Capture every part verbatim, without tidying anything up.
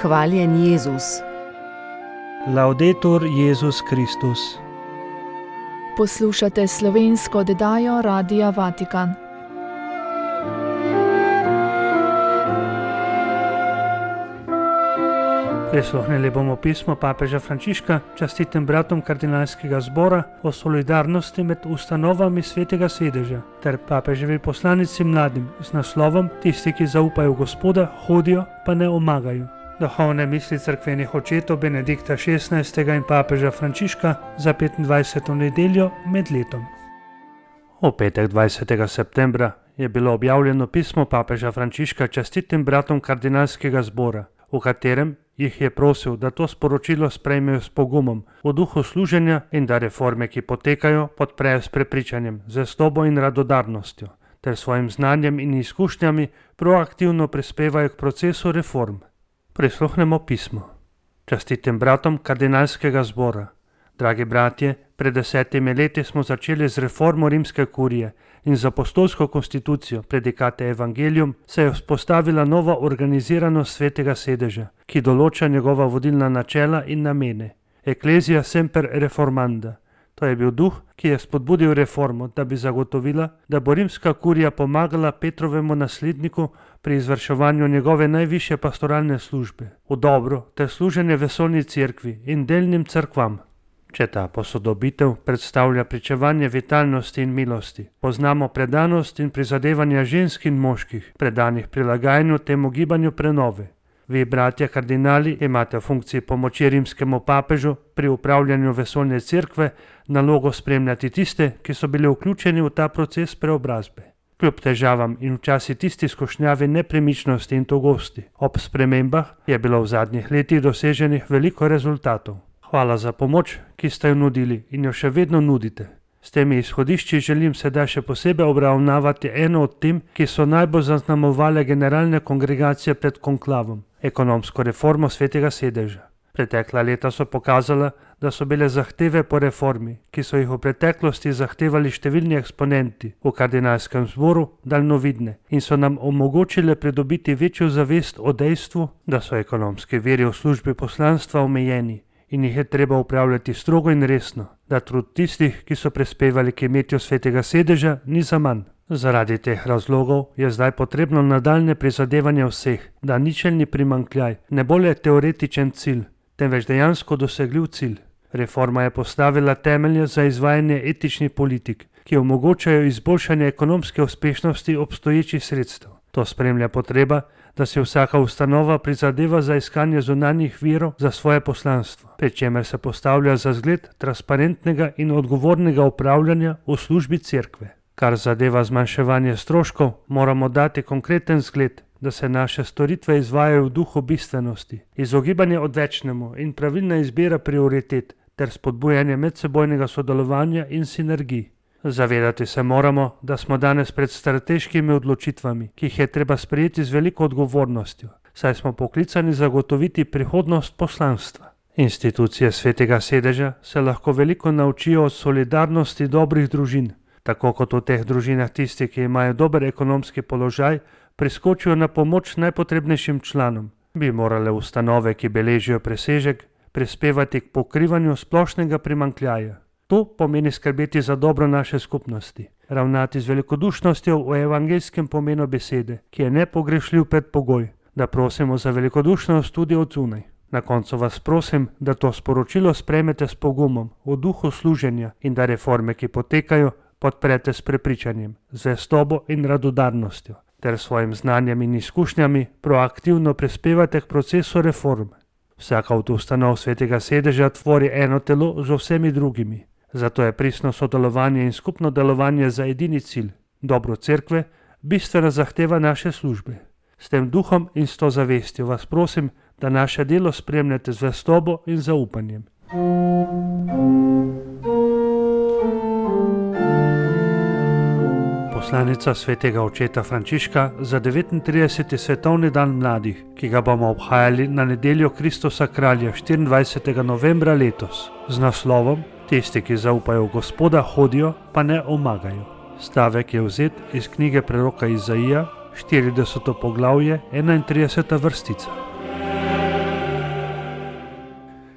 Hvaljen Jezus. Laudetur Jezus Kristus. Poslušate slovensko oddajo Radia Vatikan. Prisluhnili bomo pismo papeža Frančiška častitim bratom kardinalskega zbora o solidarnosti med ustanovami Svetega sedeža ter papeževi poslanici mladim z naslovom Tisti, ki zaupajo v Gospoda, hodijo pa ne omagajo. Duhovne misli cerkvenih očetov Benedikta šestnajstega in papeža Frančiška za petindvajseto nedeljo med letom. V petek dvajsetega septembra je bilo objavljeno pismo papeža Frančiška častitim bratom kardinalskega zbora, v katerem jih je prosil, da to sporočilo sprejmejo s pogumom, v duhu služenja in da reforme, ki potekajo, podprejo s prepričanjem, zvestobo in radodarnostjo, ter svojim znanjem in izkušnjami proaktivno prispevajo k procesu reform. Prisluhnemo pismo. Častitim bratom kardinalskega zbora. Dragi bratje, pred desetimi leti smo začeli z reformo rimske kurije in z apostolsko konstitucijo predikate Evangelium se je vzpostavila nova organiziranost Svetega sedeža, ki določa njegova vodilna načela in namene. Ecclesia semper reformanda. To je bil duh, ki je spodbudil reformo, da bi zagotovila, da bo rimska kurija pomagala Petrovemu nasledniku pri izvrševanju njegove najvišje pastoralne službe, v dobro ter služenje vesoljni cerkvi in delnim cerkvam. Če ta posodobitev predstavlja pričevanje vitalnosti in milosti, poznamo predanost in prizadevanja žensk in moških, predanih prilagajanju temu gibanju prenove. Vi, bratje kardinali, imate v funkciji pomoči rimskemu papežu pri upravljanju vesoljne cerkve nalogo spremljati tiste, ki so bili vključeni v ta proces preobrazbe. Kljub težavam in včasih tisti skušnjavi nepremičnosti in togosti, ob spremembah je bilo v zadnjih letih doseženih veliko rezultatov. Hvala za pomoč, ki ste jo nudili in jo še vedno nudite. S temi izhodišči želim sedaj še posebej obravnavati eno od tem, ki so najbolj zaznamovale generalne kongregacije pred konklavom, ekonomsko reformo Svetega sedeža. Pretekla leta so pokazala, da so bile zahteve po reformi, ki so jih v preteklosti zahtevali številni eksponenti v kardinalskem zboru, daljnovidne in so nam omogočile pridobiti večjo zavest o dejstvu, da so ekonomski viri v službi poslanstva omejeni in jih je treba upravljati strogo in resno, da trud tistih, ki so prispevali k imetju Svetega sedeža, ni zaman. Zaradi teh razlogov je zdaj potrebno nadaljne prizadevanje vseh, da ničelni primanjkljaj ne bo le teoretičen cilj, temveč dejansko dosegljiv cilj. Reforma je postavila temelje za izvajanje etičnih politik, ki omogočajo izboljšanje ekonomske uspešnosti obstoječih sredstev. To spremlja potreba, da se vsaka ustanova prizadeva za iskanje zunanjih virov za svoje poslanstvo, pri čemer se postavlja za zgled transparentnega in odgovornega upravljanja v službi cerkve. Kar zadeva zmanjševanje stroškov, moramo dati konkreten zgled, da se naše storitve izvajajo v duhu bistvenosti, izogibanje odvečnemu in pravilna izbira prioritet ter spodbujanje medsebojnega sodelovanja in sinergij. Zavedati se moramo, da smo danes pred strateškimi odločitvami, ki jih je treba sprejeti z veliko odgovornostjo, saj smo poklicani zagotoviti prihodnost poslanstva. Institucije Svetega sedeža se lahko veliko naučijo od solidarnosti dobrih družin, tako kot v teh družinah tisti, ki imajo dober ekonomski položaj, priskočijo na pomoč najpotrebnejšim članom. Bi morale ustanove, ki beležijo presežek, prispevati k pokrivanju splošnega primanjkljaja. To pomeni skrbeti za dobro naše skupnosti, ravnati z velikodušnostjo v evangeljskem pomenu besede, ki je nepogrešljiv predpogoj, da prosimo za velikodušnost tudi od zunaj. Na koncu vas prosim, da to sporočilo sprejmete s pogumom, v duhu služenja in da reforme, ki potekajo, podprete s prepričanjem, zvestobo in radodarnostjo, ter svojim znanjem in izkušnjami proaktivno prispevate k procesu reform. Vsaka od ustanov Svetega sedeža tvori eno telo z vsemi drugimi. Zato je pristno sodelovanje in skupno delovanje za edini cilj, dobro cerkve, bistvena zahteva naše službe. S tem duhom in s to zavestjo vas prosim, da naše delo spremljate z zvestobo in zaupanjem. Poslanica svetega očeta Frančiška za devetintrideseti svetovni dan mladih, ki ga bomo obhajali na nedeljo Kristusa kralja štiriindvajsetega novembra letos, z naslovom Tisti, ki zaupajo v Gospoda, hodijo pa ne omagajo. Stavek je vzet iz knjige preroka Izaija, štirideseto poglavje, enaintrideseta vrstica.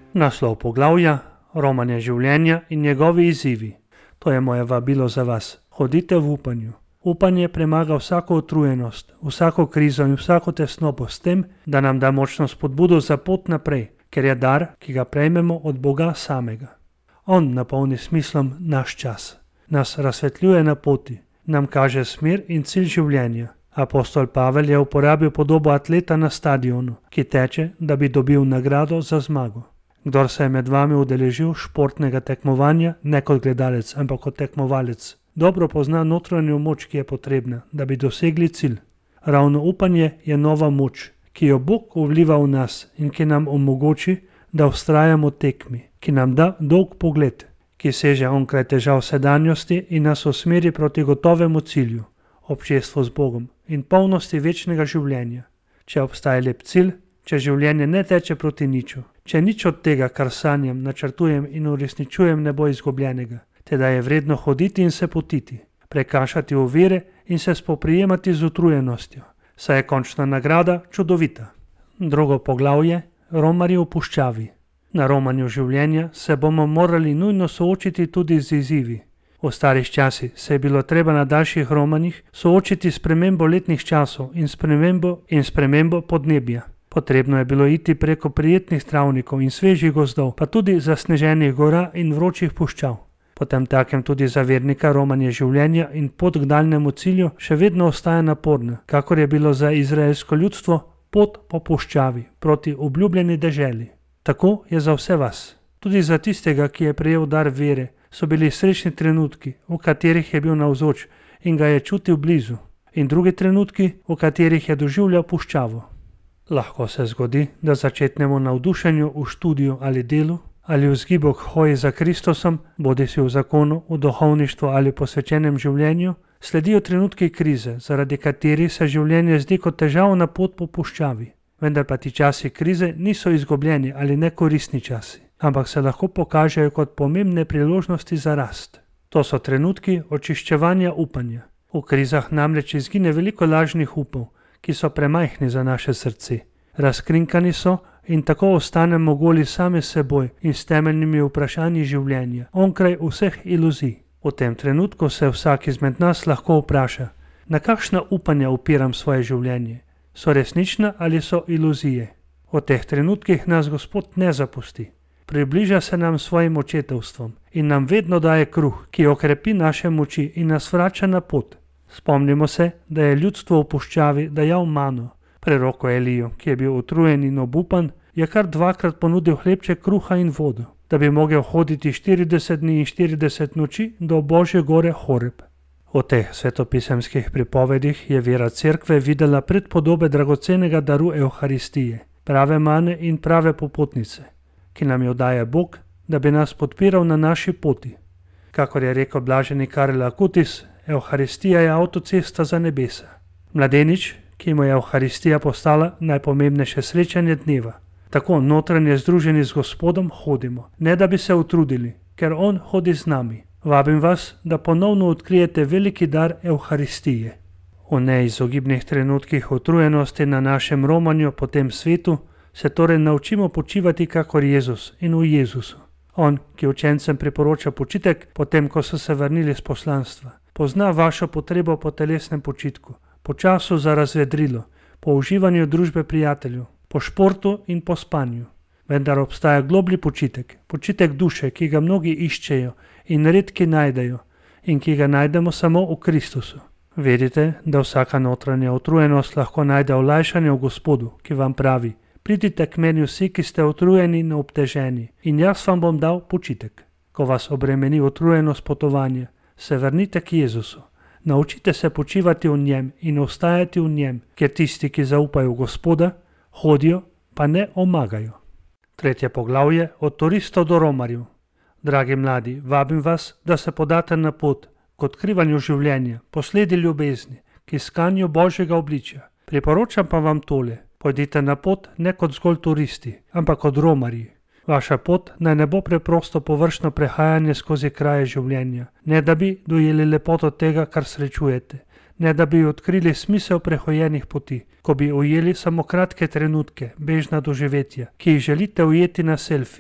Naslov poglavja: Romanje življenja in njegovi izzivi. To je moje vabilo za vas. Hodite v upanju. Upanje premaga vsako utrujenost, vsako krizo in vsako tesnobo s tem, da nam da močno spodbudo za pot naprej, ker je dar, ki ga prejmemo od Boga samega. On napolni smislom naš čas, nas razsvetljuje na poti, nam kaže smer in cilj življenja. Apostol Pavel je uporabil podobo atleta na stadionu, ki teče, da bi dobil nagrado za zmago. Kdor se je med vami udeležil športnega tekmovanja, ne kot gledalec, ampak kot tekmovalec, dobro pozna notranjo moč, ki je potrebna, da bi dosegli cilj. Ravno upanje je nova moč, ki jo Bog vliva v nas in ki nam omogoči, da vztrajamo tekmi, ki nam da dolg pogled, ki seže onkraj težav sedanjosti in nas usmeri proti gotovemu cilju, občestvu z Bogom in polnosti večnega življenja. Če obstaja lep cilj, če življenje ne teče proti niču, če nič od tega, kar sanjam, načrtujem in uresničujem, ne bo izgubljenega, teda je vredno hoditi in se potiti, prekašati ovire in se spoprijemati z utrujenostjo, saj je končna nagrada čudovita. Drugo poglavje: Romarji v puščavi. Na romanju življenja se bomo morali nujno soočiti tudi z izzivi. V starih časih se je bilo treba na daljših romanjih soočiti s spremembo letnih časov in spremembo in spremembo podnebja. Potrebno je bilo iti preko prijetnih travnikov in svežih gozdov, pa tudi zasneženih gora in vročih puščav. Potem takem tudi za vernika romanje življenja in pot k daljnemu cilju še vedno ostaja naporna, kakor je bilo za izraelsko ljudstvo pot po puščavi proti obljubljeni deželi. Tako je za vse vas. Tudi za tistega, ki je prejel dar vere, so bili srečni trenutki, v katerih je bil navzoč in ga je čutil blizu, in drugi trenutki, v katerih je doživljal puščavo. Lahko se zgodi, da začetnemo navdušenju v študiju ali delu, ali v vzgibu k hoji za Kristusom, bodisi v zakonu, v duhovništvu ali posvečenem življenju, sledijo trenutki krize, zaradi katerih se življenje zdi kot težavna pot po puščavi. Vendar pa ti časi krize niso izgubljeni ali nekoristni časi, ampak se lahko pokažejo kot pomembne priložnosti za rast. To so trenutki očiščevanja upanja. V krizah namreč izgine veliko lažnih upov, ki so premajhni za naše srce. Razkrinkani so in tako ostanemo goli sami seboj in s temeljnimi vprašanji življenja, onkraj vseh iluzij. V tem trenutku se vsak izmed nas lahko vpraša, na kakšna upanja upiram svoje življenje. So resnična ali so iluzije? V teh trenutkih nas Gospod ne zapusti. Približa se nam svojim očetovstvom in nam vedno daje kruh, ki okrepi naše moči in nas vrača na pot. Spomnimo se, da je ljudstvo v puščavi dajal mano. Preroko Eliju, ki je bil utrujen in obupan, je kar dvakrat ponudil hlebček kruha in vodo, da bi mogel hoditi štirideset dni in štirideset noči do Božje gore Horeb. V teh svetopisemskih pripovedih je vera cerkve videla predpodobe dragocenega daru Evharistije, prave mane in prave popotnice, ki nam jo daje Bog, da bi nas podpiral na naši poti. Kakor je rekel blaženi Karel Acutis, Evharistija je avtocesta za nebesa. Mladenič, ki mu je Evharistija postala najpomembnejše srečanje dneva. Tako notranje združeni z Gospodom hodimo, ne da bi se utrudili, ker On hodi z nami. Vabim vas, da ponovno odkrijete veliki dar Evharistije. V neizogibnih trenutkih utrujenosti na našem romanju po tem svetu se torej naučimo počivati kakor Jezus in v Jezusu. On, ki učencem priporoča počitek, potem ko so se vrnili z poslanstva, pozna vašo potrebo po telesnem počitku, po času za razvedrilo, po uživanju družbe prijateljev, po športu in po spanju. Vendar obstaja globlji počitek, počitek duše, ki ga mnogi iščejo in redki najdejo in ki ga najdemo samo v Kristusu. Vedite, da vsaka notranja utrujenost lahko najde olajšanje v Gospodu, ki vam pravi: pridite k meni vsi, ki ste utrujeni in obteženi, in jaz vam bom dal počitek. Ko vas obremeni utrujenost potovanja, se vrnite k Jezusu. Naučite se počivati v njem in ostajati v njem, ker tisti, ki zaupajo v Gospoda, hodijo, pa ne omagajo. Tretje poglavje: od turistov do romarjev. Dragi mladi, vabim vas, da se podate na pot k odkrivanju življenja, posledi ljubezni, k iskanju Božjega obličja. Priporočam pa vam tole: pojdite na pot ne kot zgolj turisti, ampak kot romarji. Vaša pot naj ne bo preprosto površno prehajanje skozi kraje življenja, ne da bi dojeli lepoto tega, kar srečujete, ne da bi odkrili smisel prehojenih poti, ko bi ujeli samo kratke trenutke, bežna doživetja, ki jih želite ujeti na selfiju.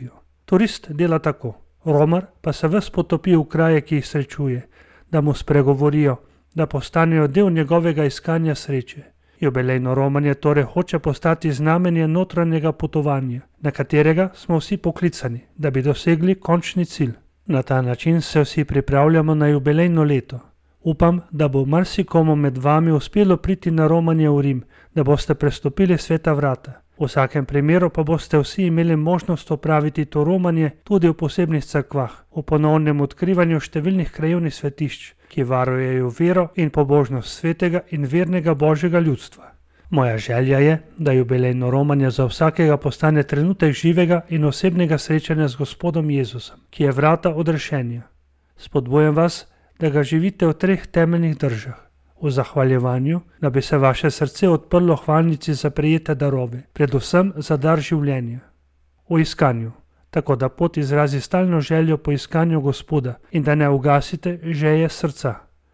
Turist dela tako, romar pa se ves potopi v kraje, ki jih srečuje, da mu spregovorijo, da postanejo del njegovega iskanja sreče. Jubilejno romanje torej hoče postati znamenje notranjega potovanja, na katerega smo vsi poklicani, da bi dosegli končni cilj. Na ta način se vsi pripravljamo na jubilejno leto. Upam, da bo marsikomu med vami uspelo priti na romanje v Rim, da boste prestopili sveta vrata. V vsakem primeru pa boste vsi imeli možnost opraviti to romanje tudi v posebnih cerkvah, v ponovnem odkrivanju številnih krajevnih svetišč, ki varujejo vero in pobožnost svetega in vernega Božjega ljudstva. Moja želja je, da jubilejno romanje za vsakega postane trenutek živega in osebnega srečanja z Gospodom Jezusom, ki je vrata odrešenja. Spodbujam vas, da ga živite v treh temeljnih držah. V zahvaljevanju, da bi se vaše srce odprlo hvalnici za prejete darove, predvsem za dar življenja. V iskanju, tako da pot izrazi stalno željo po iskanju Gospoda in da ne ugasite želje srca.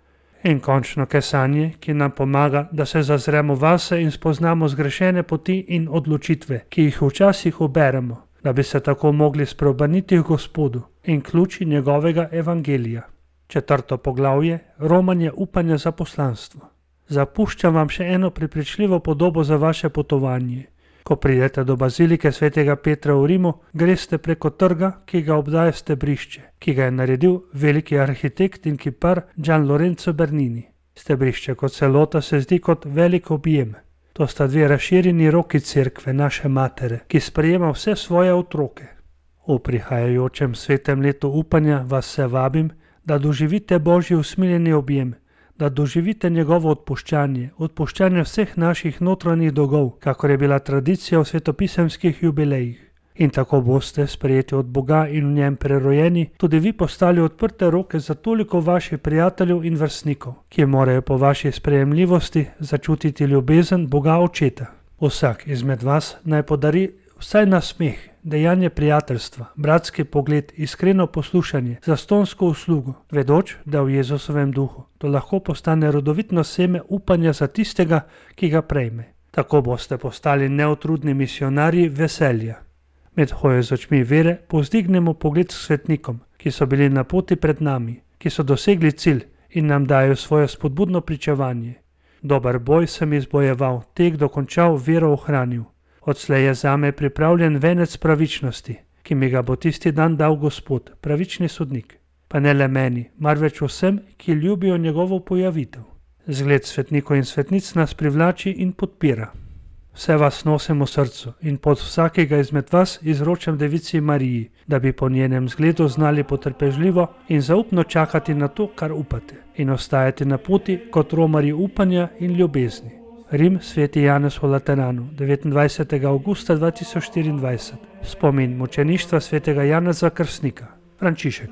In končno kesanje, ki nam pomaga, da se zazremo vase in spoznamo zgrešene poti in odločitve, ki jih včasih uberemo, da bi se tako mogli spreobrniti k Gospodu in ključi njegovega evangelija. Četrto poglavje, romanje upanja za poslanstvo. Zapuščam vam še eno prepričljivo podobo za vaše potovanje. Ko pridete do bazilike svetega Petra v Rimu, greste preko trga, ki ga obdaja stebrišče, ki ga je naredil veliki arhitekt in kipar Gian Lorenzo Bernini. Stebrišče kot celota se zdi kot velik objem. To sta dve razširjeni roki cerkve naše matere, ki sprejema vse svoje otroke. V prihajajočem svetem letu upanja vas se vabim, da doživite Božji usmiljeni objem, da doživite njegovo odpuščanje, odpuščanje vseh naših notranjih dolgov, kakor je bila tradicija v svetopisemskih jubilejih. In tako boste, sprejeti od Boga in v njem prerojeni, tudi vi postali odprte roke za toliko vaših prijateljev in vrstnikov, ki morajo po vaši sprejemljivosti začutiti ljubezen Boga Očeta. Vsak izmed vas naj podari vsaj nasmeh, dejanje prijateljstva, bratski pogled, iskreno poslušanje, zastonsko uslugo, vedoč, da v Jezusovem duhu to lahko postane rodovitno seme upanja za tistega, ki ga prejme. Tako boste postali neutrudni misionarji veselja. Med hojo z očmi vere povzdignemo pogled s svetnikom, ki so bili na poti pred nami, ki so dosegli cilj in nam dajo svoje spodbudno pričevanje. Dober boj sem izbojeval, tek dokončal, vero ohranil. Odslej je zame pripravljen venec pravičnosti, ki mi ga bo tisti dan dal Gospod, pravični sodnik. Pa ne le meni, marveč vsem, ki ljubijo njegovo pojavitev. Zgled svetnikov in svetnic nas privlači in podpira. Vse vas nosim v srcu in pod vsakega izmed vas izročam Devici Mariji, da bi po njenem zgledu znali potrpežljivo in zaupno čakati na to, kar upate, in ostajati na poti kot romarji upanja in ljubezni. Rim, sveti Janez v Lateranu, devetindvajsetega avgusta dva tisoč štiriindvajset. Spomin mučeništva svetega Janeza Krstnika. Frančišek.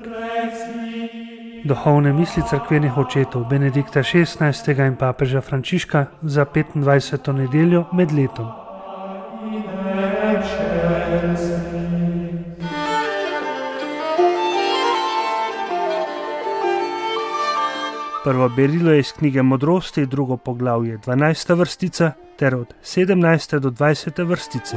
Duhovne misli cerkvenih očetov Benedikta šestnajstega in papeža Frančiška za petindvajseto nedeljo med letom. Prvo berilo je iz knjige Modrosti, drugo poglavje, dvanajsta vrstica, ter od sedemnajste do dvajsete vrstice.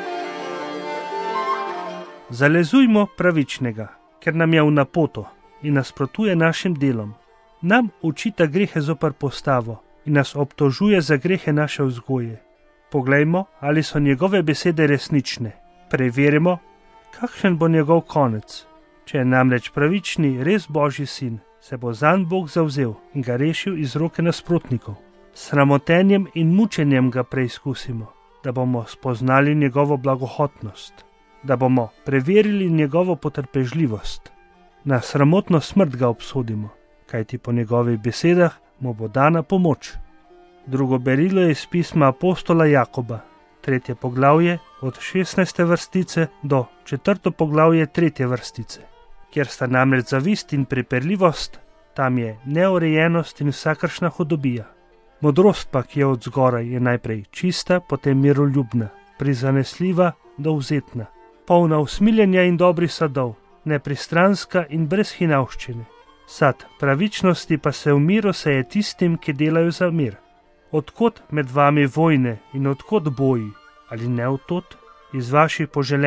Zalezujmo pravičnega, ker nam je v napoto in nasprotuje našim delom. Nam učita grehe zoper postavo in nas obtožuje za grehe naše vzgoje. Poglejmo, ali so njegove besede resnične. Preverimo, kakšen bo njegov konec. Če je namreč pravični, res Božji sin, se bo zanj Bog zavzel in ga rešil iz roke nasprotnikov. S sramotenjem in mučenjem ga preizkusimo, da bomo spoznali njegovo blagohotnost, da bomo preverili njegovo potrpežljivost. Na sramotno smrt ga obsodimo, kajti po njegovih besedah mu bo dana pomoč. Drugo berilo je iz pisma apostola Jakoba, tretje poglavje od šestnajste vrstice do četrto poglavje tretje vrstice. Kjer sta namreč zavist in priperljivost, tam je neurejenost in vsakršna hudobija. Modrost pa, ki je od zgoraj, je najprej čista, potem miroljubna, prizanesljiva, dovzetna, polna usmiljenja in dobrih sadov, nepristranska in brez hinavščine. Sad pravičnosti pa se v miru seje tistim, ki delajo za mir. Odkot med vami vojne in odkot boji, ali ne odtot? Iz vaših poželen,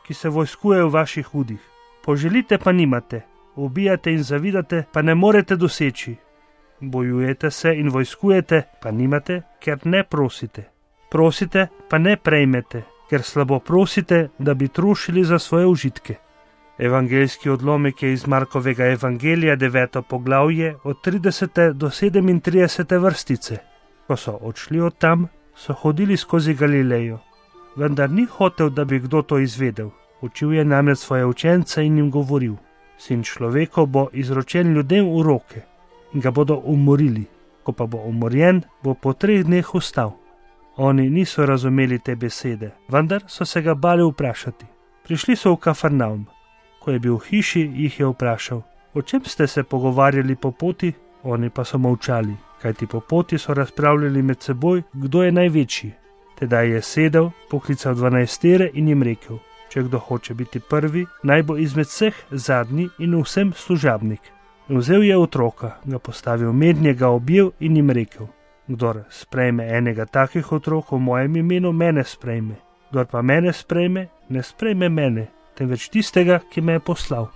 ki se vojskujejo v vaših hudih. Poželite pa nimate, ubijate in zavidate pa ne morete doseči. Bojujete se in vojskujete pa nimate, ker ne prosite. Prosite pa ne prejmete, ker slabo prosite, da bi trošili za svoje užitke. Evangeljski odlomek je iz Markovega evangelija, deveto poglavje, od tridesete do sedemintridesete vrstice. Ko so odšli od tam, so hodili skozi Galilejo, vendar ni hotel, da bi kdo to izvedel. Učil je namreč svoje učence in jim govoril: Sin človekov bo izročen ljudem v roke in ga bodo umorili. Ko pa bo umorjen, bo po treh dneh vstal. Oni niso razumeli te besede, vendar so se ga bali vprašati. Prišli so v Kafarnaum. Ko je bil v hiši, jih je vprašal: O čem ste se pogovarjali po poti? Oni pa so molčali, kajti po poti so razpravljali med seboj, kdo je največji. Tedaj je sedel, poklical dvanajstere in jim rekel: Če kdo hoče biti prvi, naj bo izmed vseh zadnji in vsem služabnik. In vzel je otroka, ga postavil mednje, ga objel in jim rekel: Kdor sprejme enega takih otrok v mojem imenu, mene sprejme. Kdor pa mene sprejme, ne sprejme mene, temveč tistega, ki me je poslal.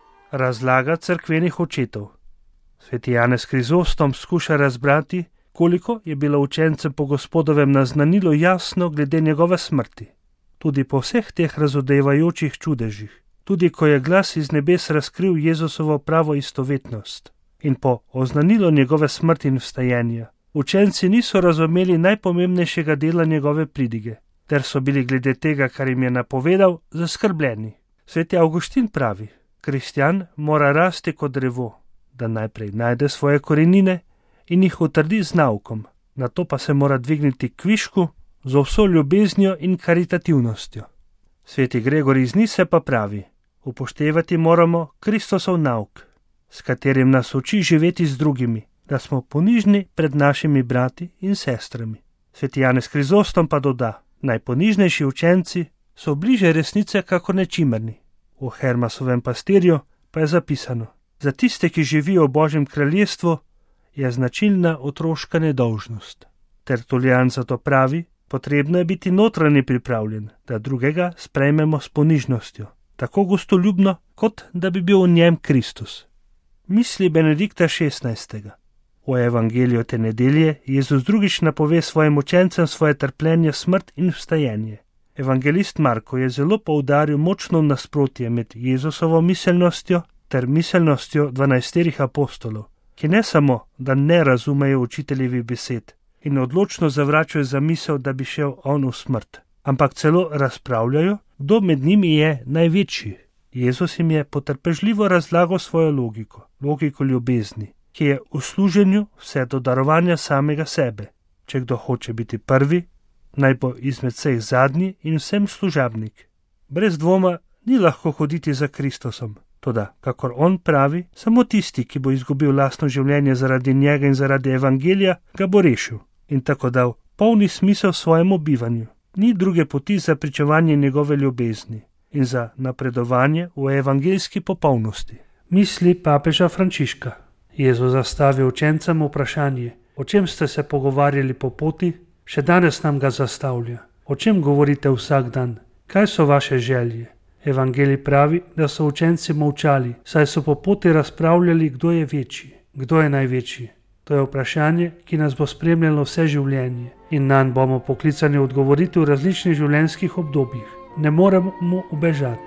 Razlaga cerkvenih očetov. Sveti Janez Krizostom skuša razbrati, koliko je bilo učencem po Gospodovem naznanilo jasno glede njegove smrti. Tudi po vseh teh razodevajočih čudežih, tudi ko je glas iz nebes razkril Jezusovo pravo istovetnost in po oznanilo njegove smrti in vstajenja, učenci niso razumeli najpomembnejšega dela njegove pridige, ter so bili glede tega, kar jim je napovedal, zaskrbljeni. Sveti Avguštin pravi: Kristjan mora rasti kot drevo, da najprej najde svoje korenine in jih utrdi z naukom, nato pa se mora dvigniti k višku z vso ljubeznijo in karitativnostjo. Sveti Gregor iz Nise pa pravi: Upoštevati moramo Kristosov nauk, s katerim nas uči živeti z drugimi, da smo ponižni pred našimi brati in sestrami. Sveti Janez Krizostom pa doda: Najponižnejši učenci so bliže resnice kakor nečimerni. V Hermasovem pastirju pa je zapisano: Za tiste, ki živijo v Božjem kraljestvu, je značilna otroška nedolžnost. Tertulijan zato pravi: Potrebno je biti notranji pripravljen, da drugega sprejmemo s ponižnostjo, tako gostoljubno, kot da bi bil v njem Kristus. Misli Benedikta šestnajstega. V evangeliju te nedelje Jezus drugič napove svojim učencem svoje trpljenje, smrt in vstajenje. Evangelist Marko je zelo poudaril močno nasprotje med Jezusovo miselnostjo ter miselnostjo dvanajsterih apostolov, ki ne samo, da ne razumejo učiteljevih besed in odločno zavračajo zamisel, da bi šel on v smrt, ampak celo razpravljajo, kdo med njimi je največji. Jezus jim je potrpežljivo razlagal svojo logiko, logiko ljubezni, ki je v služenju vse do darovanja samega sebe. Če kdo hoče biti prvi, naj bo izmed vseh zadnji in vsem služabnik. Brez dvoma ni lahko hoditi za Kristusom, toda, kakor on pravi, samo tisti, ki bo izgubil lastno življenje zaradi njega in zaradi evangelija, ga bo rešil in tako dal polni smisel svojemu bivanju. Ni druge poti za pričevanje njegove ljubezni in za napredovanje v evangeljski popolnosti. Misli papeža Frančiška. Jezus zastavi učencem vprašanje: O čem ste se pogovarjali po poti? Še danes nam ga zastavlja. O čem govorite vsak dan? Kaj so vaše želje? Evangelij pravi, da so učenci molčali, saj so po poti razpravljali, kdo je večji, kdo je največji. To je vprašanje, ki nas bo spremljalo vse življenje in nanj bomo poklicani odgovoriti v različnih življenjskih obdobjih. Ne moremo mu ubežati.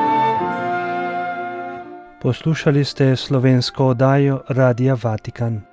Poslušali ste slovensko oddajo Radia Vatikan.